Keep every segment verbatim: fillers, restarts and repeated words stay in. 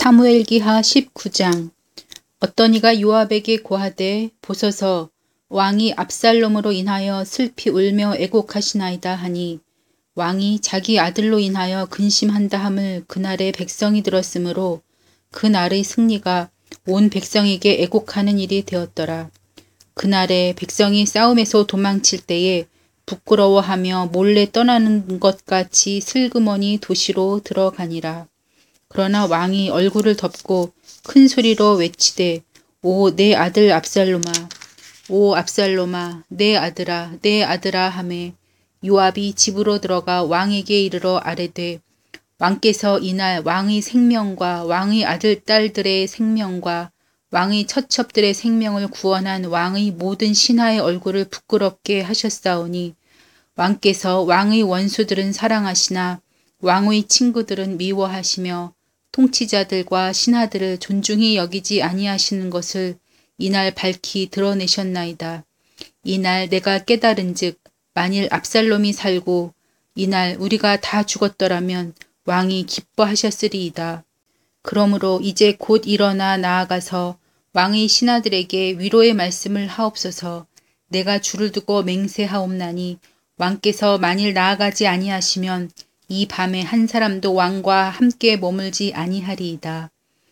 사무엘기하 십구 장. 어떤 이가 요압에게 고하되 보소서 왕이 압살롬으로 인하여 슬피 울며 애곡하시나이다 하니 왕이 자기 아들로 인하여 근심한다 함을 그날의 백성이 들었으므로 그날의 승리가 온 백성에게 애곡하는 일이 되었더라. 그날에 백성이 싸움에서 도망칠 때에 부끄러워하며 몰래 떠나는 것 같이 슬그머니 도시로 들어가니라. 그러나 왕이 얼굴을 덮고 큰 소리로 외치되 오 내 아들 압살롬아, 오 압살롬아, 내 아들아, 내 아들아 하매 요압이 집으로 들어가 왕에게 이르러 아뢰되 왕께서 이날 왕의 생명과 왕의 아들 딸들의 생명과 왕의 처첩들의 생명을 구원한 왕의 모든 신하의 얼굴을 부끄럽게 하셨사오니 왕께서 왕의 원수들은 사랑하시나 왕의 친구들은 미워하시며 통치자들과 신하들을 존중히 여기지 아니하시는 것을 이날 밝히 드러내셨나이다. 이날 내가 깨달은즉 만일 압살롬이 살고 이날 우리가 다 죽었더라면 왕이 기뻐하셨으리이다. 그러므로 이제 곧 일어나 나아가서 왕의 신하들에게 위로의 말씀을 하옵소서. 내가 주를 두고 맹세하옵나니 왕께서 만일 나아가지 아니하시면 이 밤에 한 사람도 왕과 함께 머물지 아니하리이다.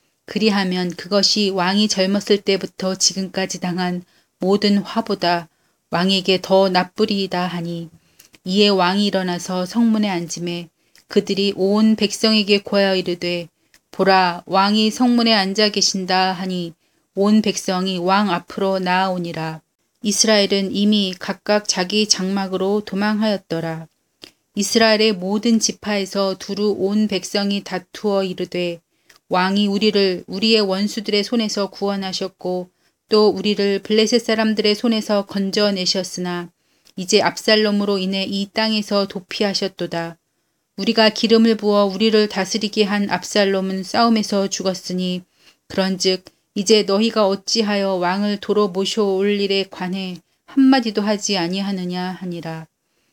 그리하면 그것이 왕이 젊었을 때부터 지금까지 당한 모든 화보다 왕에게 더 나쁘리이다 하니 이에 왕이 일어나서 성문에 앉음에 그들이 온 백성에게 고하여 이르되 보라 왕이 성문에 앉아 계신다 하니 온 백성이 왕 앞으로 나아오니라. 이스라엘은 이미 각각 자기 장막으로 도망하였더라. 이스라엘의 모든 지파에서 두루 온 백성이 다투어 이르되 왕이 우리를 우리의 원수들의 손에서 구원하셨고 또 우리를 블레셋 사람들의 손에서 건져내셨으나 이제 압살롬으로 인해 이 땅에서 도피하셨도다. 우리가 기름을 부어 우리를 다스리게 한 압살롬은 싸움에서 죽었으니 그런즉 이제 너희가 어찌하여 왕을 도로 모셔올 일에 관해 한마디도 하지 아니하느냐 하니라.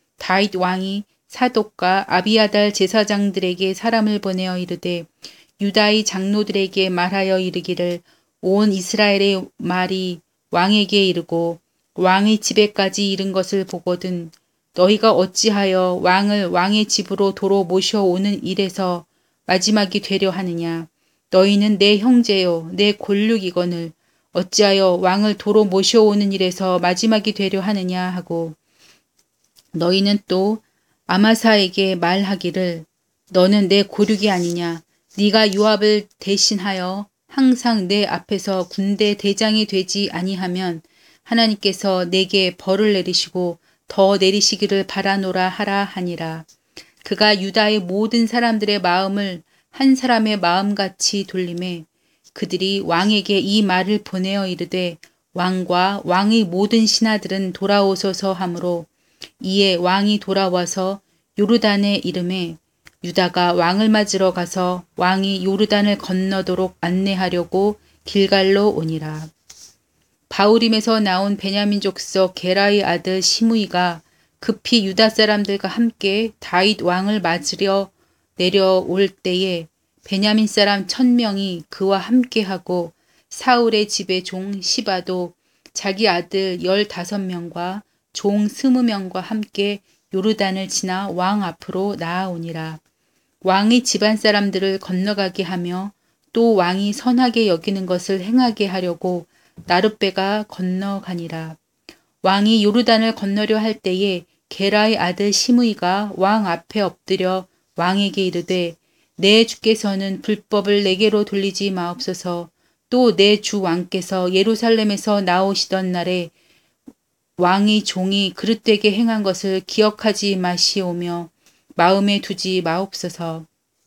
다윗 왕이 사독과 아비아달 제사장들에게 사람을 보내어 이르되 유다의 장로들에게 말하여 이르기를 온 이스라엘의 말이 왕에게 이르고 왕의 집에까지 이른 것을 보거든 너희가 어찌하여 왕을 왕의 집으로 도로 모셔오는 일에서 마지막이 되려 하느냐. 너희는 내 형제요 내 골육이거늘 어찌하여 왕을 도로 모셔오는 일에서 마지막이 되려 하느냐 하고 너희는 또 아마사에게 말하기를 너는 내 고륙이 아니냐. 네가 요압을 대신하여 항상 내 앞에서 군대 대장이 되지 아니하면 하나님께서 내게 벌을 내리시고 더 내리시기를 바라노라 하라 하니라. 그가 유다의 모든 사람들의 마음을 한 사람의 마음같이 돌림에 그들이 왕에게 이 말을 보내어 이르되 왕과 왕의 모든 신하들은 돌아오소서 하므로 이에 왕이 돌아와서 요르단에 이름에 유다가 왕을 맞으러 가서 왕이 요르단을 건너도록 안내하려고 길갈로 오니라. 바후림에서 나온 베냐민 족속 게라의 아들 시므이가 급히 유다 사람들과 함께 다윗 왕을 맞으려 내려올 때에 베냐민 사람 천 명이 그와 함께하고 사울의 집의 종 시바도 자기 아들 열다섯 명과 종 스무 명과 함께 요르단을 지나 왕 앞으로 나아오니라. 왕의 집안 사람들을 건너가게 하며 또 왕이 선하게 여기는 것을 행하게 하려고 나룻배가 건너가니라. 왕이 요르단을 건너려 할 때에 게라의 아들 시므이가 왕 앞에 엎드려 왕에게 이르되 내 주께서는 불법을 내게로 돌리지 마옵소서. 또 내 주 왕께서 예루살렘에서 나오시던 날에 왕의 종이 그릇되게 행한 것을 기억하지 마시오며 마음에 두지 마옵소서.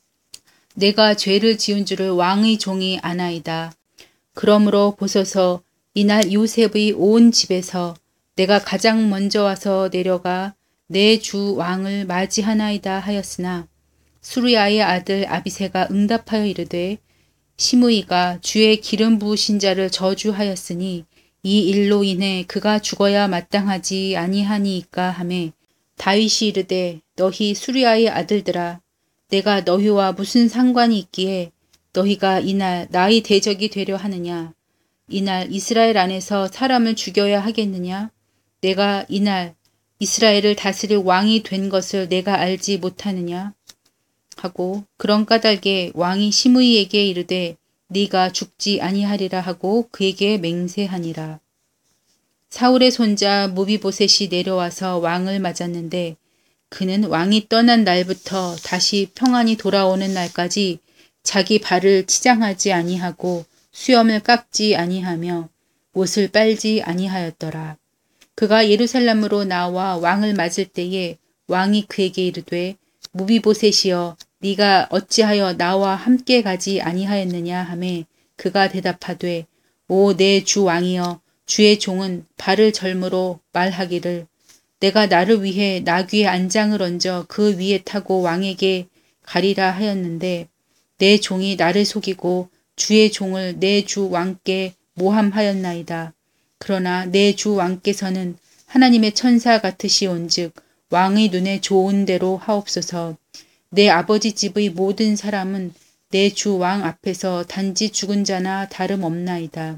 내가 죄를 지은 줄을 왕의 종이 아나이다. 그러므로 보소서 이날 요셉의 온 집에서 내가 가장 먼저 와서 내려가 내 주 왕을 맞이하나이다 하였으나 수르야의 아들 아비새가 응답하여 이르되 시므이가 주의 기름 부으신 자를 저주하였으니 이 일로 인해 그가 죽어야 마땅하지 아니하니이까 하매 다윗이 이르되 너희 수르야의 아들들아 내가 너희와 무슨 상관이 있기에 너희가 이날 나의 대적이 되려 하느냐? 이날 이스라엘 안에서 사람을 죽여야 하겠느냐? 내가 이날 이스라엘을 다스릴 왕이 된 것을 내가 알지 못하느냐? 하고 그런 까닭에 왕이 시므이에게 이르되 네가 죽지 아니하리라 하고 그에게 맹세하니라. 사울의 손자 무비보셋이 내려와서 왕을 맞았는데 그는 왕이 떠난 날부터 다시 평안히 돌아오는 날까지 자기 발을 치장하지 아니하고 수염을 깎지 아니하며 옷을 빨지 아니하였더라. 그가 예루살렘으로 나와 왕을 맞을 때에 왕이 그에게 이르되 무비보셋이여 네가 어찌하여 나와 함께 가지 아니하였느냐 하매 그가 대답하되 오 내 주 왕이여 주의 종은 발을 절므로 말하기를 내가 나를 위해 나귀의 안장을 얹어 그 위에 타고 왕에게 가리라 하였는데 내 종이 나를 속이고 주의 종을 내 주 왕께 모함하였나이다. 그러나 내 주 왕께서는 하나님의 천사 같으시온즉 왕의 눈에 좋은 대로 하옵소서. 내 아버지 집의 모든 사람은 내 주 왕 앞에서 단지 죽은 자나 다름없나이다.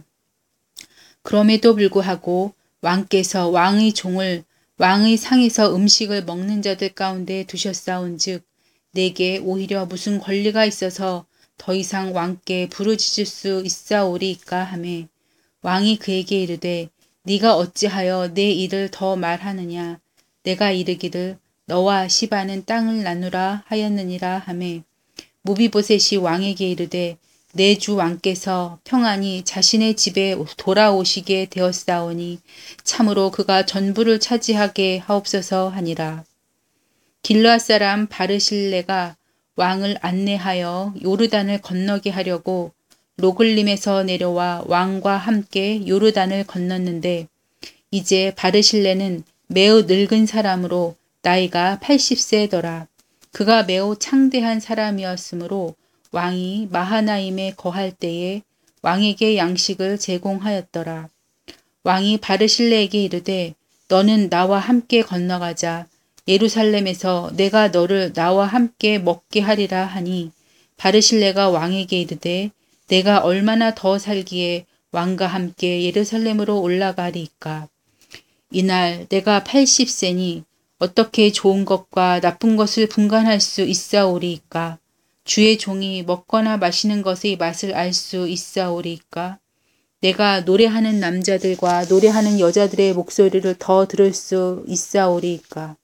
그럼에도 불구하고 왕께서 왕의 종을 왕의 상에서 음식을 먹는 자들 가운데 두셨사온즉 내게 오히려 무슨 권리가 있어서 더 이상 왕께 부르짖을 수 있사오리이까 하매 왕이 그에게 이르되 네가 어찌하여 내 일을 더 말하느냐 내가 이르기를 너와 시바는 땅을 나누라 하였느니라 하매 무비보셋이 왕에게 이르되 내 주 왕께서 평안히 자신의 집에 돌아오시게 되었사오니 참으로 그가 전부를 차지하게 하옵소서 하니라. 길르앗 사람 바르실레가 왕을 안내하여 요르단을 건너게 하려고 로글림에서 내려와 왕과 함께 요르단을 건넜는데 이제 바르실레는 매우 늙은 사람으로 나이가 팔십 세더라. 그가 매우 창대한 사람이었으므로 왕이 마하나임에 거할 때에 왕에게 양식을 제공하였더라. 왕이 바르실레에게 이르되 너는 나와 함께 건너가자. 예루살렘에서 내가 너를 나와 함께 먹게 하리라 하니 바르실레가 왕에게 이르되 내가 얼마나 더 살기에 왕과 함께 예루살렘으로 올라가리이까. 이날 내가 팔십 세니 어떻게 좋은 것과 나쁜 것을 분간할 수 있사오리이까. 주의 종이 먹거나 마시는 것의 맛을 알 수 있사오리이까. 내가 노래하는 남자들과 노래하는 여자들의 목소리를 더 들을 수 있사오리이까.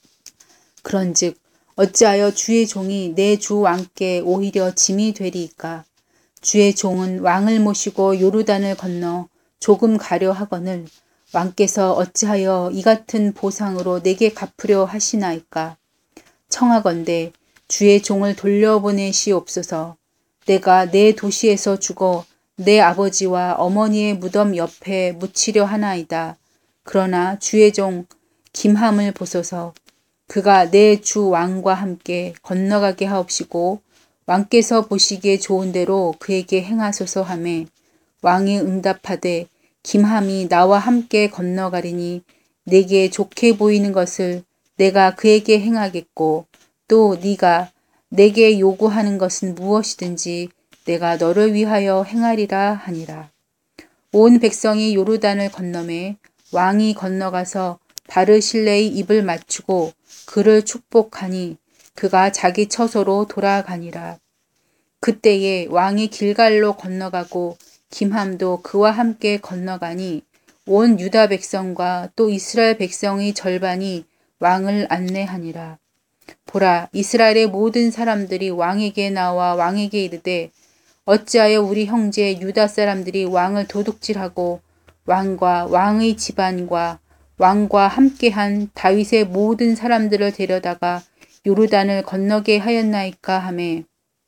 그런즉 어찌하여 주의 종이 내 주 왕께 오히려 짐이 되리이까. 주의 종은 왕을 모시고 요르단을 건너 조금 가려 하거늘 왕께서 어찌하여 이 같은 보상으로 내게 갚으려 하시나이까. 청하건대 주의 종을 돌려보내시옵소서. 내가 내 도시에서 죽어 내 아버지와 어머니의 무덤 옆에 묻히려 하나이다. 그러나 주의 종 김함을 보소서. 그가 내 주 왕과 함께 건너가게 하옵시고 왕께서 보시기에 좋은 대로 그에게 행하소서 하매 왕이 응답하되 김함이 나와 함께 건너가리니 내게 좋게 보이는 것을 내가 그에게 행하겠고 또 네가 내게 요구하는 것은 무엇이든지 내가 너를 위하여 행하리라 하니라. 온 백성이 요르단을 건너매 왕이 건너가서 바르실레의 입을 맞추고 그를 축복하니 그가 자기 처소로 돌아가니라. 그때에 왕이 길갈로 건너가고 김함도 그와 함께 건너가니 온 유다 백성과 또 이스라엘 백성의 절반이 왕을 안내하니라. 보라, 이스라엘의 모든 사람들이 왕에게 나와 왕에게 이르되 어찌하여 우리 형제 유다 사람들이 왕을 도둑질하고 왕과 왕의 집안과 왕과 함께한 다윗의 모든 사람들을 데려다가 요르단을 건너게 하였나이까 하매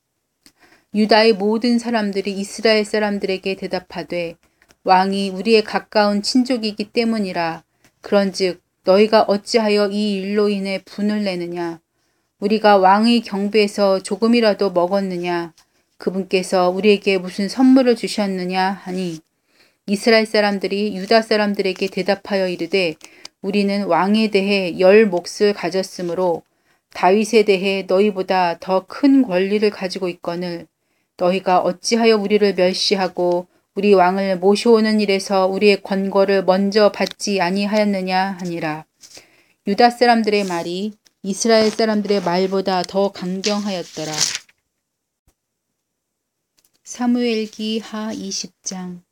유다의 모든 사람들이 이스라엘 사람들에게 대답하되 왕이 우리의 가까운 친족이기 때문이라. 그런즉 너희가 어찌하여 이 일로 인해 분을 내느냐. 우리가 왕의 경배에서 조금이라도 먹었느냐. 그분께서 우리에게 무슨 선물을 주셨느냐 하니 이스라엘 사람들이 유다 사람들에게 대답하여 이르되 우리는 왕에 대해 열 몫을 가졌으므로 다윗에 대해 너희보다 더 큰 권리를 가지고 있거늘 너희가 어찌하여 우리를 멸시하고 우리 왕을 모셔오는 일에서 우리의 권고를 먼저 받지 아니하였느냐 하니라. 유다 사람들의 말이 이스라엘 사람들의 말보다 더 강경하였더라. 사무엘기 하 이십 장.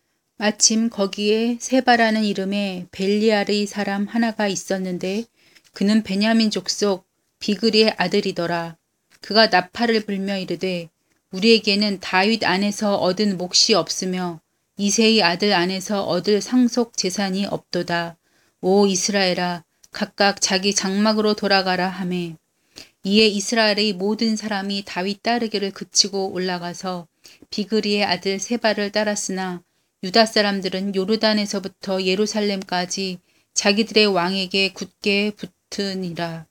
마침 거기에 세바라는 이름의 벨리알의 사람 하나가 있었는데 그는 베냐민 족속 비그리의 아들이더라. 그가 나팔을 불며 이르되 우리에게는 다윗 안에서 얻은 몫이 없으며 이새의 아들 안에서 얻을 상속 재산이 없도다. 오 이스라엘아 각각 자기 장막으로 돌아가라 하매 이에 이스라엘의 모든 사람이 다윗 따르기를 그치고 올라가서 비그리의 아들 세바를 따랐으나 유다 사람들은 요르단에서부터 예루살렘까지 자기들의 왕에게 굳게 붙으니라.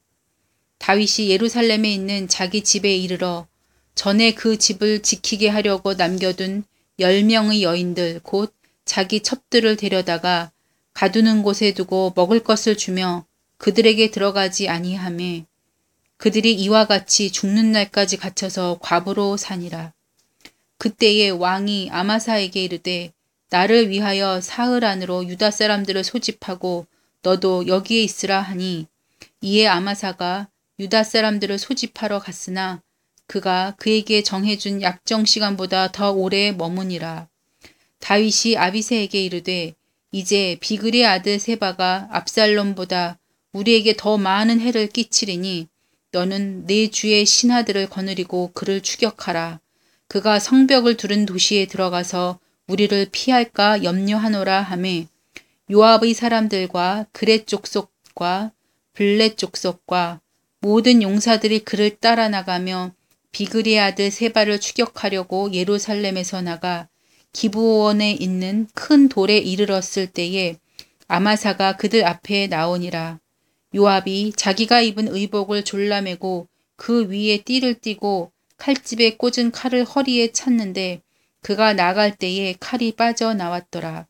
다윗이 예루살렘에 있는 자기 집에 이르러 전에 그 집을 지키게 하려고 남겨둔 열 명의 여인들 곧 자기 첩들을 데려다가 가두는 곳에 두고 먹을 것을 주며 그들에게 들어가지 아니하매 그들이 이와 같이 죽는 날까지 갇혀서 과부로 사니라. 그때에 왕이 아마사에게 이르되 나를 위하여 사흘 안으로 유다 사람들을 소집하고 너도 여기에 있으라 하니 이에 아마사가 유다 사람들을 소집하러 갔으나 그가 그에게 정해준 약정 시간보다 더 오래 머무니라. 다윗이 아비새에게 이르되 이제 비그리의 아들 세바가 압살롬보다 우리에게 더 많은 해를 끼치리니 너는 내 주의 신하들을 거느리고 그를 추격하라. 그가 성벽을 두른 도시에 들어가서 우리를 피할까 염려하노라 하매 요압의 사람들과 그렛 족속과 블렛 족속과 모든 용사들이 그를 따라 나가며 비그리의 아들 세바를 추격하려고 예루살렘에서 나가 기브온에 있는 큰 돌에 이르렀을 때에 아마사가 그들 앞에 나오니라. 요압이 자기가 입은 의복을 졸라매고 그 위에 띠를 띠고 칼집에 꽂은 칼을 허리에 찼는데 그가 나갈 때에 칼이 빠져나왔더라.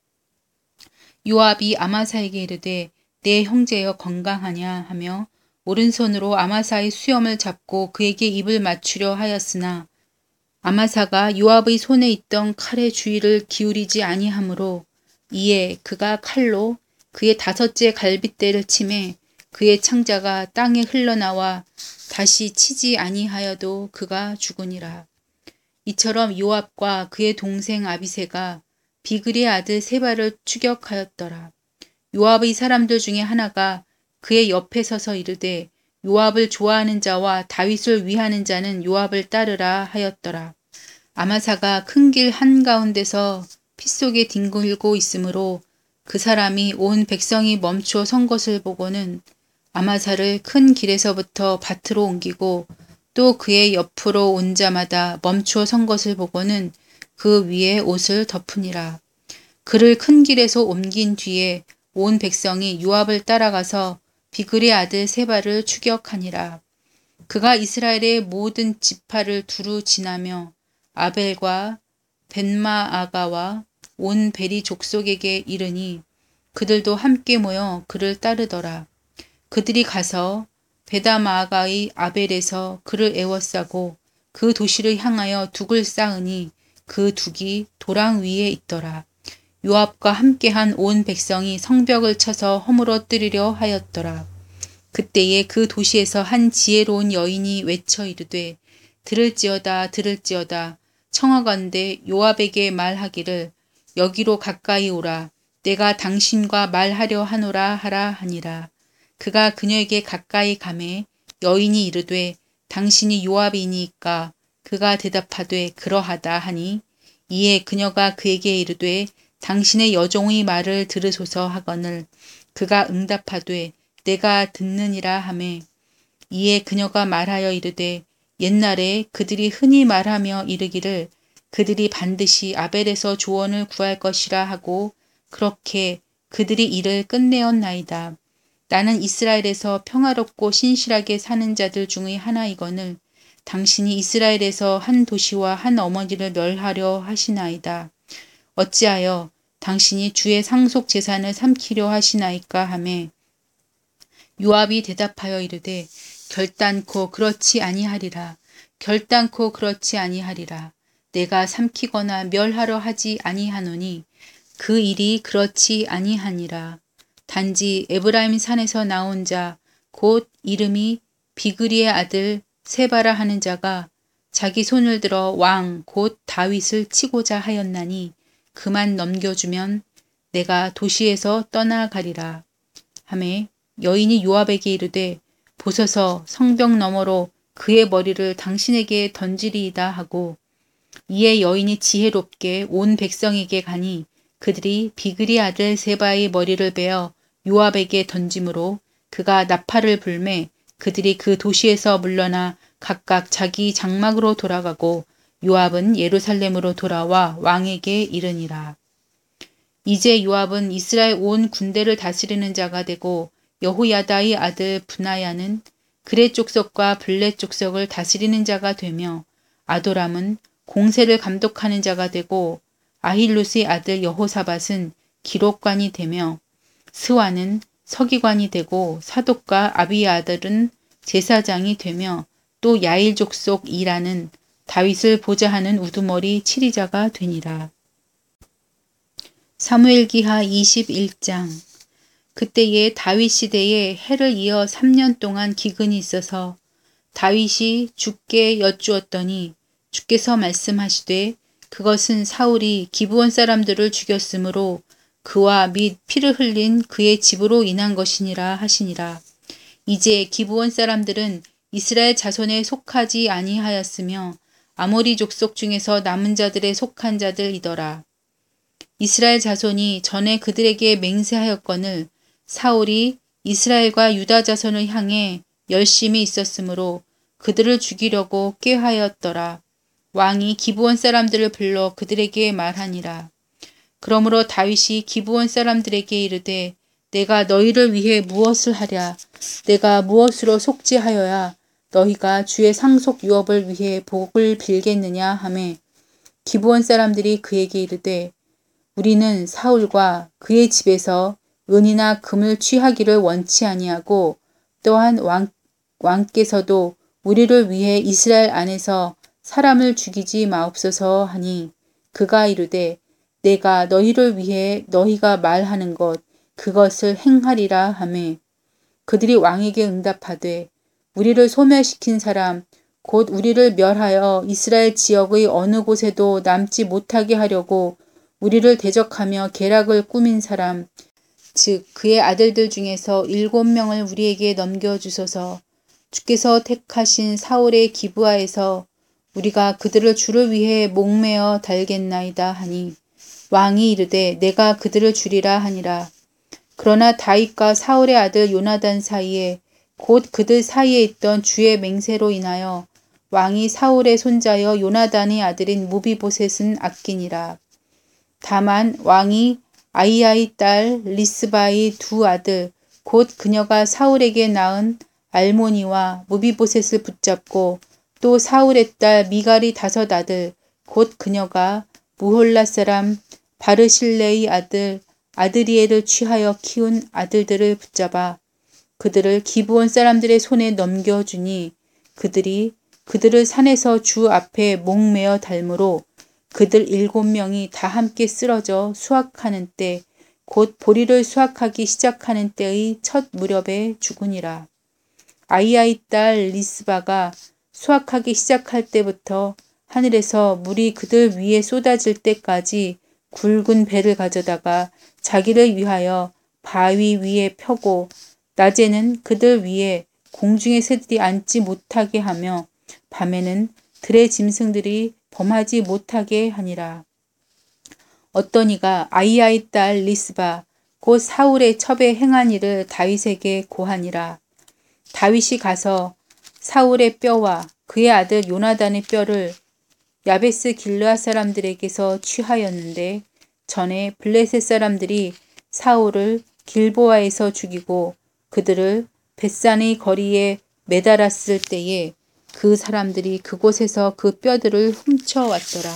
요압이 아마사에게 이르되 내 형제여 건강하냐 하며 오른손으로 아마사의 수염을 잡고 그에게 입을 맞추려 하였으나 아마사가 요압의 손에 있던 칼의 주의를 기울이지 아니하므로 이에 그가 칼로 그의 다섯째 갈빗대를 치매 그의 창자가 땅에 흘러나와 다시 치지 아니하여도 그가 죽으니라. 이처럼 요압과 그의 동생 아비새가 비그리의 아들 세바를 추격하였더라. 요압의 사람들 중에 하나가 그의 옆에 서서 이르되 요압을 좋아하는 자와 다윗을 위하는 자는 요압을 따르라 하였더라. 아마사가 큰 길 한가운데서 피 속에 뒹굴고 있으므로 그 사람이 온 백성이 멈추어 선 것을 보고는 아마사를 큰 길에서부터 밭으로 옮기고 또 그의 옆으로 온 자마다 멈추어 선 것을 보고는 그 위에 옷을 덮으니라. 그를 큰 길에서 옮긴 뒤에 온 백성이 요압을 따라가서 비그리의 아들 세바를 추격하니라. 그가 이스라엘의 모든 지파를 두루 지나며 아벨과 벤마아가와 온 베리 족속에게 이르니 그들도 함께 모여 그를 따르더라. 그들이 가서 베다마아가의 아벨에서 그를 에워싸고 그 도시를 향하여 둑을 쌓으니 그 둑이 도랑 위에 있더라. 요압과 함께한 온 백성이 성벽을 쳐서 허물어뜨리려 하였더라. 그때에 그 도시에서 한 지혜로운 여인이 외쳐 이르되 들을지어다 들을지어다 청하건대 요압에게 말하기를 여기로 가까이 오라 내가 당신과 말하려 하노라 하라 하니라. 그가 그녀에게 가까이 가매 여인이 이르되 당신이 요압이니까 그가 대답하되 그러하다 하니 이에 그녀가 그에게 이르되 당신의 여종의 말을 들으소서 하거늘 그가 응답하되 내가 듣느니라 하매 이에 그녀가 말하여 이르되 옛날에 그들이 흔히 말하며 이르기를 그들이 반드시 아벨에서 조언을 구할 것이라 하고 그렇게 그들이 일을 끝내었나이다. 나는 이스라엘에서 평화롭고 신실하게 사는 자들 중의 하나이거늘 당신이 이스라엘에서 한 도시와 한 어머니를 멸하려 하시나이다. 어찌하여 당신이 주의 상속 재산을 삼키려 하시나이까 하매 요압이 대답하여 이르되 결단코 그렇지 아니하리라. 결단코 그렇지 아니하리라. 내가 삼키거나 멸하려 하지 아니하노니 그 일이 그렇지 아니하니라. 단지 에브라임 산에서 나온 자 곧 이름이 비그리의 아들 세바라 하는 자가 자기 손을 들어 왕 곧 다윗을 치고자 하였나니 그만 넘겨주면 내가 도시에서 떠나가리라. 하매 여인이 요압에게 이르되 보소서 성벽 너머로 그의 머리를 당신에게 던지리이다 하고 이에 여인이 지혜롭게 온 백성에게 가니 그들이 비그리 아들 세바의 머리를 베어 요압에게 던짐으로 그가 나팔을 불매 그들이 그 도시에서 물러나 각각 자기 장막으로 돌아가고 요압은 예루살렘으로 돌아와 왕에게 이르니라. 이제 요압은 이스라엘 온 군대를 다스리는 자가 되고 여호야다의 아들 분하야는 그레 족속과 블렛 족속을 다스리는 자가 되며 아도람은 공세를 감독하는 자가 되고 아힐롯의 아들 여호사밧은 기록관이 되며 스와는 서기관이 되고 사독과 아비의 아들은 제사장이 되며 또 야일 족속 이라는 다윗을 보좌하는 우두머리 치리자가 되니라. 사무엘기하 이십일 장. 그때에 다윗 시대에 해를 이어 삼 년 동안 기근이 있어서 다윗이 주께 여쭈었더니 주께서 말씀하시되 그것은 사울이 기브온 사람들을 죽였으므로 그와 및 피를 흘린 그의 집으로 인한 것이니라 하시니라. 이제 기브온 사람들은 이스라엘 자손에 속하지 아니하였으며 아모리 족속 중에서 남은 자들에 속한 자들이더라. 이스라엘 자손이 전에 그들에게 맹세하였거늘 사울이 이스라엘과 유다 자손을 향해 열심히 있었으므로 그들을 죽이려고 꾀하였더라. 왕이 기브온 사람들을 불러 그들에게 말하니라. 그러므로 다윗이 기브온 사람들에게 이르되 내가 너희를 위해 무엇을 하랴? 내가 무엇으로 속죄하여야 너희가 주의 상속 유업을 위해 복을 빌겠느냐 하매 기브온 사람들이 그에게 이르되 우리는 사울과 그의 집에서 은이나 금을 취하기를 원치 아니하고 또한 왕, 왕께서도 우리를 위해 이스라엘 안에서 사람을 죽이지 마옵소서 하니 그가 이르되 내가 너희를 위해 너희가 말하는 것 그것을 행하리라 하매 그들이 왕에게 응답하되 우리를 소멸시킨 사람 곧 우리를 멸하여 이스라엘 지역의 어느 곳에도 남지 못하게 하려고 우리를 대적하며 계략을 꾸민 사람 즉 그의 아들들 중에서 일곱 명을 우리에게 넘겨주소서. 주께서 택하신 사울의 기브아에서 우리가 그들을 주를 위해 목매어 달겠나이다 하니 왕이 이르되 내가 그들을 주리라 하니라. 그러나 다윗과 사울의 아들 요나단 사이에 곧 그들 사이에 있던 주의 맹세로 인하여 왕이 사울의 손자여 요나단의 아들인 무비보셋은 아끼니라. 다만 왕이 아이야의 딸 리스바의 두 아들 곧 그녀가 사울에게 낳은 알모니와 무비보셋을 붙잡고 또 사울의 딸 미갈의 다섯 아들 곧 그녀가 무홀라 사람 바르실레의 아들 아드리엘을 취하여 키운 아들들을 붙잡아 그들을 기브온 사람들의 손에 넘겨주니 그들이 그들을 산에서 주 앞에 목매어 달므로 그들 일곱 명이 다 함께 쓰러져 수확하는 때 곧 보리를 수확하기 시작하는 때의 첫 무렵에 죽으니라. 아이야의 딸 리스바가 수확하기 시작할 때부터 하늘에서 물이 그들 위에 쏟아질 때까지 굵은 배를 가져다가 자기를 위하여 바위 위에 펴고 낮에는 그들 위에 공중의 새들이 앉지 못하게 하며 밤에는 들의 짐승들이 범하지 못하게 하니라. 어떤 이가 아이야의 딸 리스바 곧 사울의 첩에 행한 일을 다윗에게 고하니라. 다윗이 가서 사울의 뼈와 그의 아들 요나단의 뼈를 야베스 길르앗 사람들에게서 취하였는데 전에 블레셋 사람들이 사울을 길보아에서 죽이고 그들을 벳산의 거리에 매달았을 때에 그 사람들이 그곳에서 그 뼈들을 훔쳐왔더라.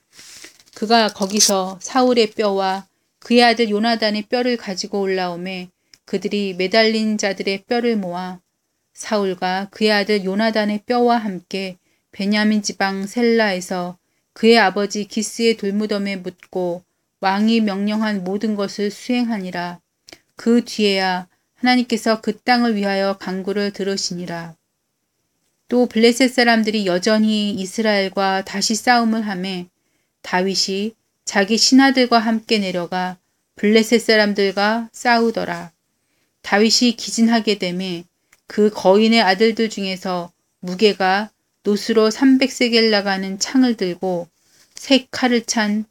그가 거기서 사울의 뼈와 그의 아들 요나단의 뼈를 가지고 올라오매 그들이 매달린 자들의 뼈를 모아 사울과 그의 아들 요나단의 뼈와 함께 베냐민 지방 셀라에서 그의 아버지 기스의 돌무덤에 묻고 왕이 명령한 모든 것을 수행하니라. 그 뒤에야 하나님께서 그 땅을 위하여 간구를 들으시니라. 또 블레셋 사람들이 여전히 이스라엘과 다시 싸움을 하매 다윗이 자기 신하들과 함께 내려가 블레셋 사람들과 싸우더라. 다윗이 기진하게 되매 그 거인의 아들들 중에서 무게가 노스로 삼백 세겔 나가는 창을 들고 세 칼을 찬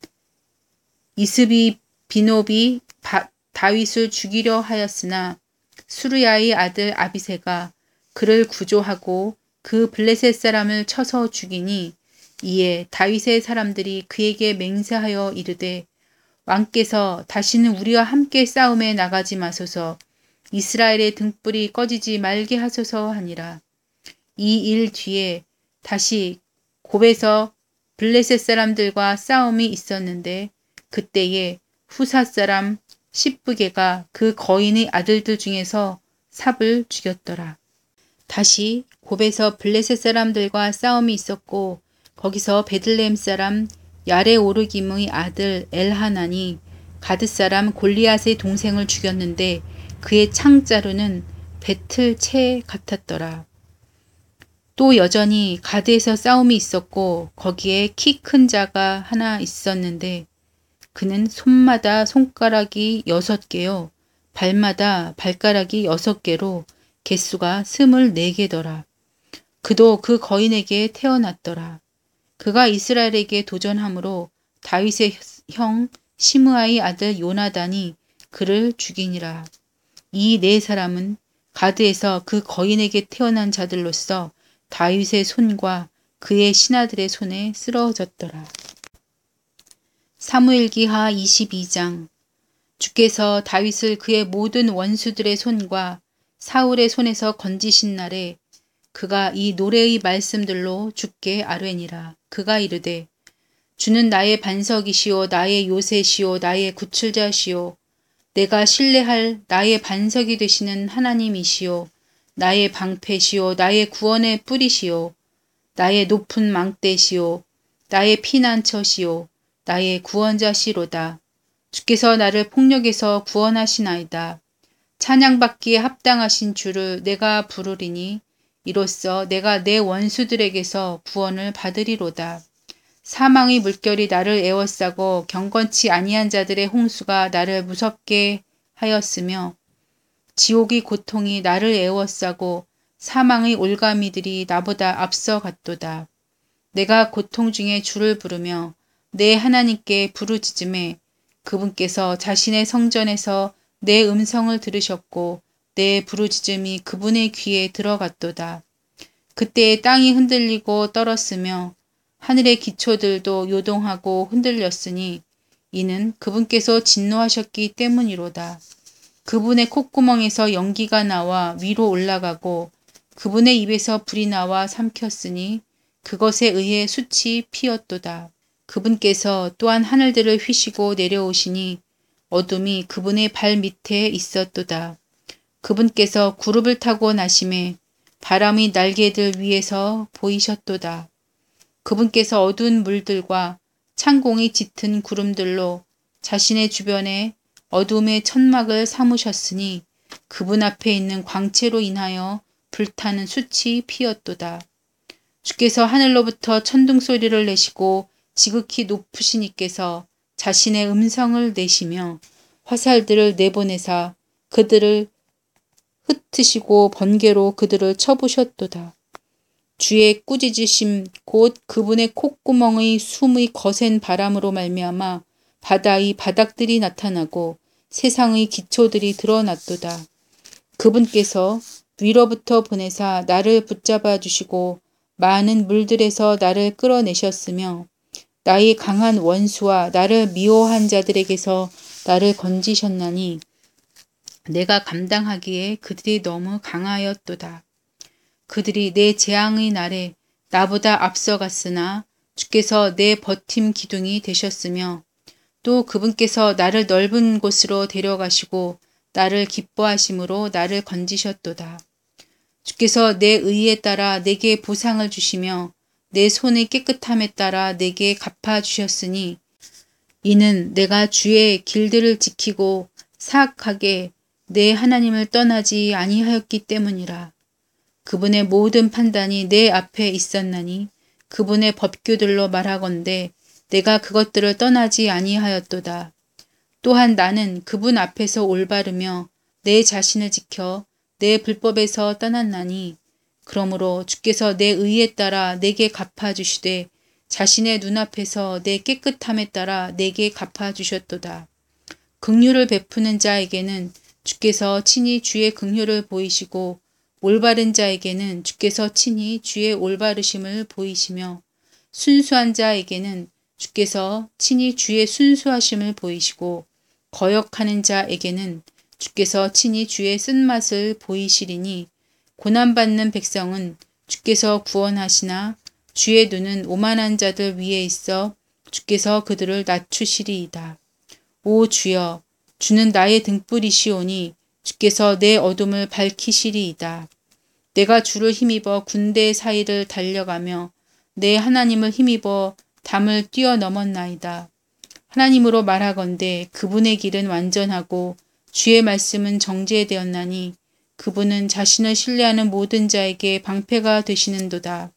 이스비 비노비 다윗을 죽이려 하였으나 수르야의 아들 아비새가 그를 구조하고 그 블레셋 사람을 쳐서 죽이니 이에 다윗의 사람들이 그에게 맹세하여 이르되 왕께서 다시는 우리와 함께 싸움에 나가지 마소서 이스라엘의 등불이 꺼지지 말게 하소서 하니라. 이 일 뒤에 다시 곱에서 블레셋 사람들과 싸움이 있었는데 그때에 후사 사람 십부게가 그 거인의 아들들 중에서 삽을 죽였더라. 다시 곱에서 블레셋 사람들과 싸움이 있었고 거기서 베들레헴 사람 야레오르김의 아들 엘하난이 가드 사람 골리앗의 동생을 죽였는데 그의 창자루는 배틀 채 같았더라. 또 여전히 가드에서 싸움이 있었고 거기에 키 큰 자가 하나 있었는데 그는 손마다 손가락이 여섯 개요 발마다 발가락이 여섯 개로 개수가 스물네 개더라. 그도 그 거인에게 태어났더라. 그가 이스라엘에게 도전함으로 다윗의 형 시므아의 아들 요나단이 그를 죽이니라. 이 네 사람은 가드에서 그 거인에게 태어난 자들로서 다윗의 손과 그의 신하들의 손에 쓰러졌더라. 사무엘기하 이십이 장. 주께서 다윗을 그의 모든 원수들의 손과 사울의 손에서 건지신 날에 그가 이 노래의 말씀들로 주께 아뢰니라. 그가 이르되 주는 나의 반석이시오 나의 요새시오 나의 구출자시오 내가 신뢰할 나의 반석이 되시는 하나님이시오 나의 방패시오 나의 구원의 뿌리시오 나의 높은 망대시오 나의 피난처시오 나의 구원자시로다. 주께서 나를 폭력에서 구원하시나이다. 찬양받기에 합당하신 주를 내가 부르리니 이로써 내가 내 원수들에게서 구원을 받으리로다. 사망의 물결이 나를 에워싸고 경건치 아니한 자들의 홍수가 나를 무섭게 하였으며 지옥의 고통이 나를 에워싸고 사망의 올가미들이 나보다 앞서갔도다. 내가 고통 중에 주를 부르며 내 하나님께 부르짖음에 그분께서 자신의 성전에서 내 음성을 들으셨고 내 부르짖음이 그분의 귀에 들어갔도다. 그때 땅이 흔들리고 떨었으며 하늘의 기초들도 요동하고 흔들렸으니 이는 그분께서 진노하셨기 때문이로다. 그분의 콧구멍에서 연기가 나와 위로 올라가고 그분의 입에서 불이 나와 삼켰으니 그것에 의해 숯이 피었도다. 그분께서 또한 하늘들을 휘시고 내려오시니 어둠이 그분의 발 밑에 있었도다. 그분께서 구름을 타고 나심에 바람이 날개들 위에서 보이셨도다. 그분께서 어두운 물들과 창공이 짙은 구름들로 자신의 주변에 어둠의 천막을 삼으셨으니 그분 앞에 있는 광채로 인하여 불타는 숯이 피었도다. 주께서 하늘로부터 천둥 소리를 내시고 지극히 높으신 이께서 자신의 음성을 내시며 화살들을 내보내사 그들을 흩으시고 번개로 그들을 쳐부셨도다. 주의 꾸짖으심 곧 그분의 콧구멍의 숨의 거센 바람으로 말미암아 바다의 바닥들이 나타나고 세상의 기초들이 드러났도다. 그분께서 위로부터 보내사 나를 붙잡아 주시고 많은 물들에서 나를 끌어내셨으며 나의 강한 원수와 나를 미워한 자들에게서 나를 건지셨나니 내가 감당하기에 그들이 너무 강하였도다. 그들이 내 재앙의 날에 나보다 앞서갔으나 주께서 내 버팀 기둥이 되셨으며 또 그분께서 나를 넓은 곳으로 데려가시고 나를 기뻐하심으로 나를 건지셨도다. 주께서 내 의에 따라 내게 보상을 주시며 내 손의 깨끗함에 따라 내게 갚아주셨으니 이는 내가 주의 길들을 지키고 사악하게 내 하나님을 떠나지 아니하였기 때문이라. 그분의 모든 판단이 내 앞에 있었나니 그분의 법규들로 말하건대 내가 그것들을 떠나지 아니하였도다. 또한 나는 그분 앞에서 올바르며 내 자신을 지켜 내 불법에서 떠났나니 그러므로 주께서 내 의에 따라 내게 갚아주시되 자신의 눈앞에서 내 깨끗함에 따라 내게 갚아주셨도다. 긍휼을 베푸는 자에게는 주께서 친히 주의 긍휼을 보이시고 올바른 자에게는 주께서 친히 주의 올바르심을 보이시며 순수한 자에게는 주께서 친히 주의 순수하심을 보이시고 거역하는 자에게는 주께서 친히 주의 쓴맛을 보이시리니 고난받는 백성은 주께서 구원하시나 주의 눈은 오만한 자들 위에 있어 주께서 그들을 낮추시리이다. 오 주여, 주는 나의 등불이시오니 주께서 내 어둠을 밝히시리이다. 내가 주를 힘입어 군대 사이를 달려가며 내 하나님을 힘입어 담을 뛰어넘었나이다. 하나님으로 말하건대 그분의 길은 완전하고 주의 말씀은 정죄되었나니 그분은 자신을 신뢰하는 모든 자에게 방패가 되시는도다.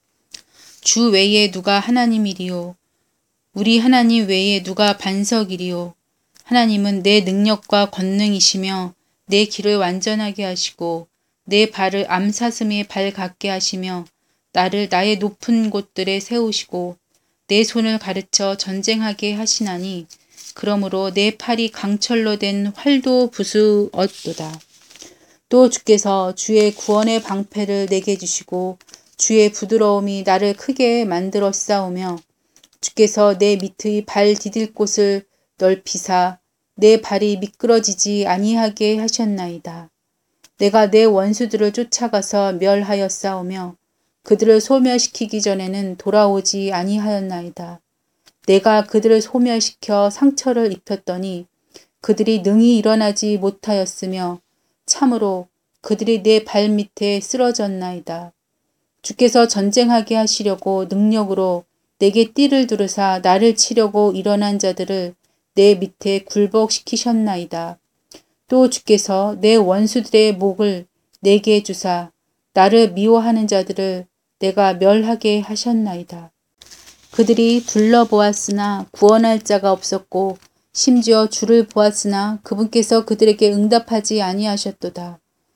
주 외에 누가 하나님이리요? 우리 하나님 외에 누가 반석이리요? 하나님은 내 능력과 권능이시며 내 길을 완전하게 하시고 내 발을 암사슴의 발 같게 하시며 나를 나의 높은 곳들에 세우시고 내 손을 가르쳐 전쟁하게 하시나니 그러므로 내 팔이 강철로 된 활도 부수었도다. 또 주께서 주의 구원의 방패를 내게 주시고 주의 부드러움이 나를 크게 만들어 싸우며 주께서 내 밑의 발 디딜 곳을 넓히사 내 발이 미끄러지지 아니하게 하셨나이다. 내가 내 원수들을 쫓아가서 멸하여 싸우며 그들을 소멸시키기 전에는 돌아오지 아니하였나이다. 내가 그들을 소멸시켜 상처를 입혔더니 그들이 능히 일어나지 못하였으며 참으로 그들이 내 발 밑에 쓰러졌나이다. 주께서 전쟁하게 하시려고 능력으로 내게 띠를 두르사 나를 치려고 일어난 자들을 내 밑에 굴복시키셨나이다. 또 주께서 내 원수들의 목을 내게 주사 나를 미워하는 자들을 내가 멸하게 하셨나이다. 그들이 둘러보았으나 구원할 자가 없었고 심지어 주를 보았으나 그분께서 그들에게 응답하지 아니하셨도다.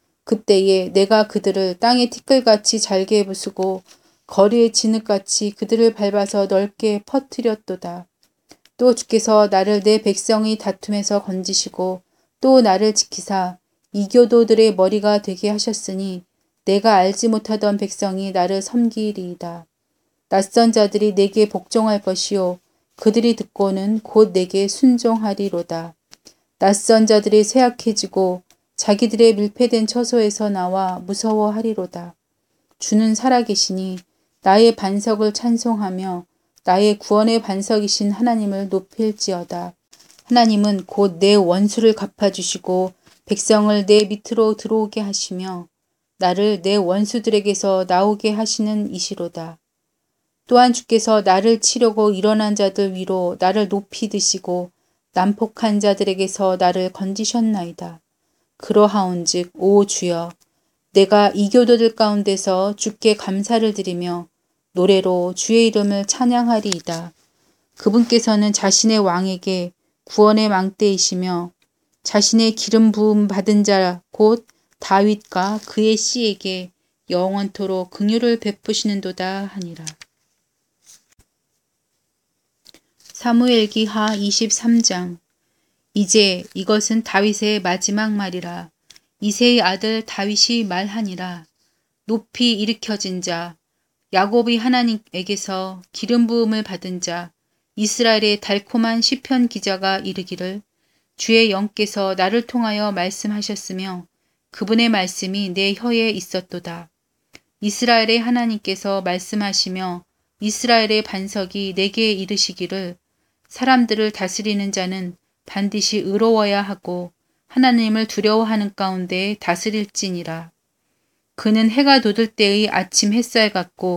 그때에 내가 그들을 땅의 티끌같이 잘게 부수고 거리의 진흙같이 그들을 밟아서 넓게 퍼뜨렸도다. 또 주께서 나를 내 백성의 다툼에서 건지시고 또 나를 지키사 이교도들의 머리가 되게 하셨으니 내가 알지 못하던 백성이 나를 섬기리이다. 낯선 자들이 내게 복종할 것이요 그들이 듣고는 곧 내게 순종하리로다. 낯선 자들이 쇠약해지고 자기들의 밀폐된 처소에서 나와 무서워하리로다. 주는 살아계시니 나의 반석을 찬송하며 나의 구원의 반석이신 하나님을 높일지어다. 하나님은 곧 내 원수를 갚아주시고 백성을 내 밑으로 들어오게 하시며 나를 내 원수들에게서 나오게 하시는 이시로다. 또한 주께서 나를 치려고 일어난 자들 위로 나를 높이 드시고 난폭한 자들에게서 나를 건지셨나이다. 그러하온즉 오 주여, 내가 이교도들 가운데서 주께 감사를 드리며 노래로 주의 이름을 찬양하리이다. 그분께서는 자신의 왕에게 구원의 망대이시며 자신의 기름 부음 받은 자 곧 다윗과 그의 씨에게 영원토록 긍휼을 베푸시는도다 하니라. 사무엘기하 이십삼 장. 이제 이것은 다윗의 마지막 말이라. 이새의 아들 다윗이 말하니라. 높이 일으켜진 자, 야곱의 하나님에게서 기름 부음을 받은 자, 이스라엘의 달콤한 시편 기자가 이르기를 주의 영께서 나를 통하여 말씀하셨으며 그분의 말씀이 내 혀에 있었도다. 이스라엘의 하나님께서 말씀하시며 이스라엘의 반석이 내게 이르시기를 사람들을 다스리는 자는 반드시 의로워야 하고 하나님을 두려워하는 가운데 다스릴지니라. 그는 해가 돋을 때의 아침 햇살 같고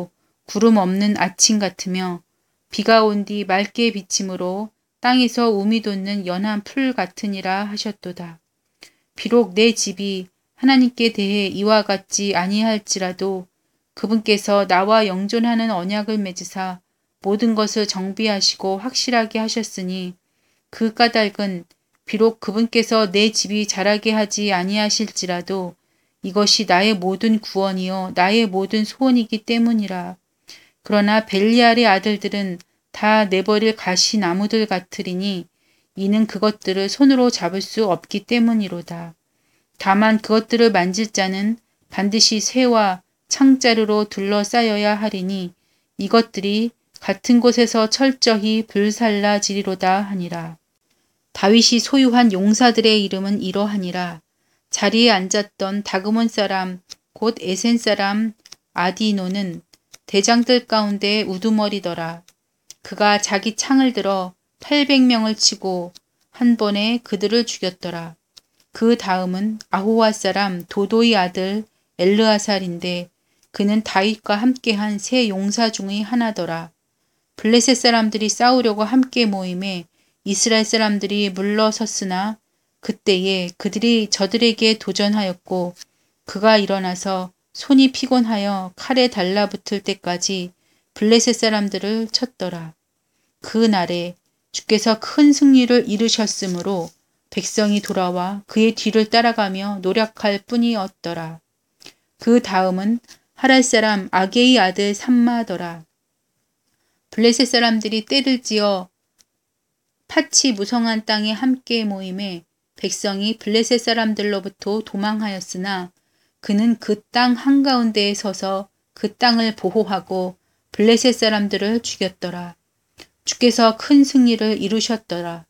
구름 없는 아침 같으며 비가 온 뒤 맑게 비침으로 땅에서 우미 돋는 연한 풀 같으니라 하셨도다. 비록 내 집이 하나님께 대해 이와 같지 아니할지라도 그분께서 나와 영존하는 언약을 맺으사 모든 것을 정비하시고 확실하게 하셨으니 그 까닭은 비록 그분께서 내 집이 자라게 하지 아니하실지라도 이것이 나의 모든 구원이요 나의 모든 소원이기 때문이라. 그러나 벨리알의 아들들은 다 내버릴 가시나무들 같으리니 이는 그것들을 손으로 잡을 수 없기 때문이로다. 다만 그것들을 만질 자는 반드시 쇠와 창자루로 둘러싸여야 하리니 이것들이 같은 곳에서 철저히 불살라지리로다 하니라. 다윗이 소유한 용사들의 이름은 이러하니라. 자리에 앉았던 다그몬 사람 곧 에센 사람 아디노는 대장들 가운데 우두머리더라. 그가 자기 창을 들어 팔백 명을 치고 한 번에 그들을 죽였더라. 그 다음은 아호와 사람 도도의 아들 엘르아살인데 그는 다윗과 함께한 세 용사 중의 하나더라. 블레셋 사람들이 싸우려고 함께 모임에 이스라엘 사람들이 물러섰으나 그때에 그들이 저들에게 도전하였고 그가 일어나서 손이 피곤하여 칼에 달라붙을 때까지 블레셋 사람들을 쳤더라. 그 날에 주께서 큰 승리를 이루셨으므로 백성이 돌아와 그의 뒤를 따라가며 노력할 뿐이었더라. 그 다음은 하랄 사람 아게의 아들 삼마더라. 블레셋 사람들이 떼를 지어 팥이 무성한 땅에 함께 모임에 백성이 블레셋 사람들로부터 도망하였으나 그는 그 땅 한가운데에 서서 그 땅을 보호하고 블레셋 사람들을 죽였더라. 주께서 큰 승리를 이루셨더라.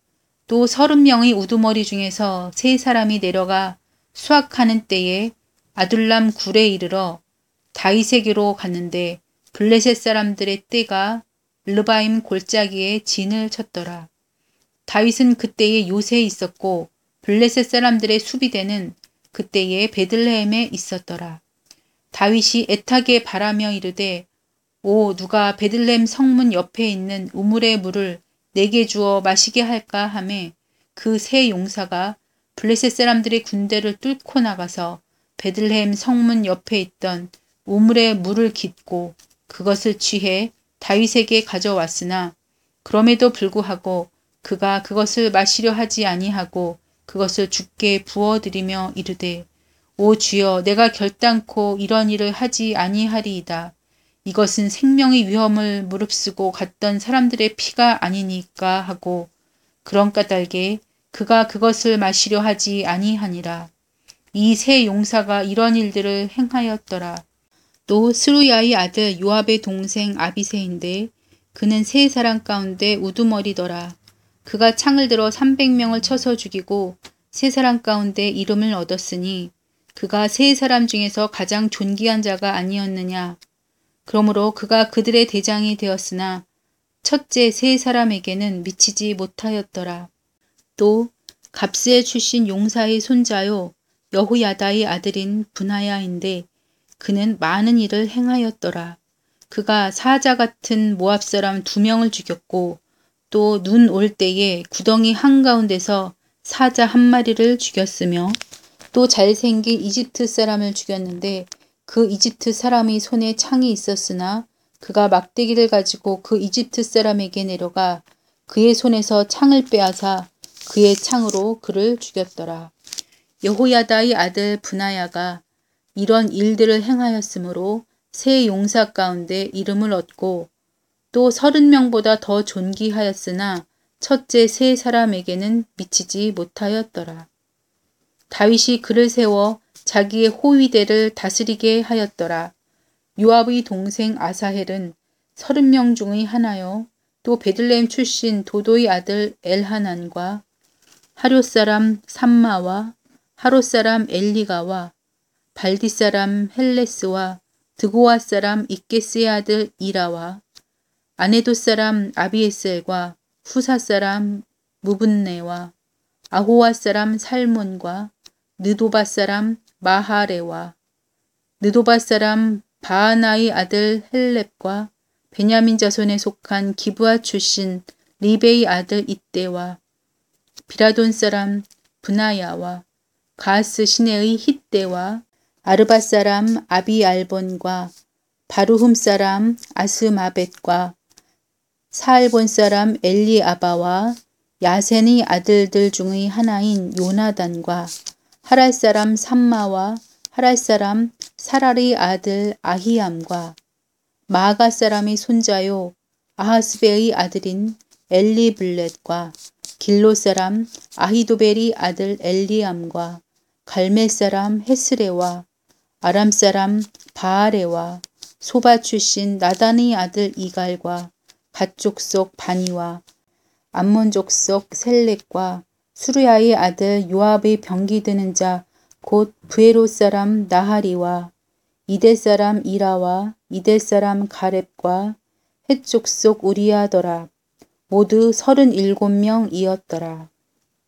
또 서른 명의 우두머리 중에서 세 사람이 내려가 수확하는 때에 아둘람 굴에 이르러 다윗에게로 갔는데 블레셋 사람들의 떼가 르바임 골짜기에 진을 쳤더라. 다윗은 그때에 요새에 있었고 블레셋 사람들의 수비대는 그때에 베들레헴에 있었더라. 다윗이 애타게 바라며 이르되 오 누가 베들레헴 성문 옆에 있는 우물의 물을 내게 주어 마시게 할까 하매 그 세 용사가 블레셋 사람들의 군대를 뚫고 나가서 베들레헴 성문 옆에 있던 우물의 물을 깃고 그것을 취해 다윗에게 가져왔으나 그럼에도 불구하고 그가 그것을 마시려 하지 아니하고 그것을 주께 부어드리며 이르되 오 주여 내가 결단코 이런 일을 하지 아니하리이다. 이것은 생명의 위험을 무릅쓰고 갔던 사람들의 피가 아니니까 하고 그런 까닭에 그가 그것을 마시려 하지 아니하니라. 이 세 용사가 이런 일들을 행하였더라. 또 스루야의 아들 요압의 동생 아비새인데 그는 세 사람 가운데 우두머리더라. 그가 창을 들어 삼백 명을 쳐서 죽이고 세 사람 가운데 이름을 얻었으니 그가 세 사람 중에서 가장 존귀한 자가 아니었느냐. 그러므로 그가 그들의 대장이 되었으나 첫째 세 사람에게는 미치지 못하였더라. 또 갑스에 출신 용사의 손자요 여호야다의 아들인 분하야인데 그는 많은 일을 행하였더라. 그가 사자 같은 모압 사람 두 명을 죽였고 또 눈 올 때에 구덩이 한가운데서 사자 한 마리를 죽였으며 또 잘생긴 이집트 사람을 죽였는데 그 이집트 사람의 손에 창이 있었으나 그가 막대기를 가지고 그 이집트 사람에게 내려가 그의 손에서 창을 빼앗아 그의 창으로 그를 죽였더라. 여호야다의 아들 분하야가 이런 일들을 행하였으므로 세 용사 가운데 이름을 얻고 또 서른 명보다 더 존귀하였으나 첫째 세 사람에게는 미치지 못하였더라. 다윗이 그를 세워 자기의 호위대를 다스리게 하였더라. 요압의 동생 아사헬은 서른 명 중의 하나요. 또 베들레헴 출신 도도의 아들 엘하난과 하료 사람 삼마와 하롯 사람 엘리가와 발디 사람 헬레스와 드고아 사람 이게스의 아들 이라와 아네도 사람 아비에셀과 후사 사람 무분네와 아호와 사람 살몬과 느도바 사람 마하레와 느도바 사람 바하나의 아들 헬렙과 베냐민 자손에 속한 기브아 출신 리베의 아들 이때와 비라돈 사람 브나야와 가스 시내의 hit대와 아르밧 사람 아비알본과 바루흠 사람 아스마벳과 사알본 사람 엘리아바와 야센의 아들들 중의 하나인 요나단과 하랄 사람 삼마와 하랄 사람 사랄의 아들 아히암과 마아가 사람의 손자요 아하스베의 아들인 엘리블렛과 길로 사람 아히도벨의 아들 엘리암과 갈멜 사람 헤스레와 아람 사람 바아레와 소바 출신 나단의 아들 이갈과 갓 족속 바니와 암몬 족속 셀렉과 수르야의 아들 요압의 병기 드는 자 곧 브에로 사람 나하리와 이델 사람 이라와 이델 사람 가렙과 헷 족속 우리야더라. 모두 서른일곱 명이었더라.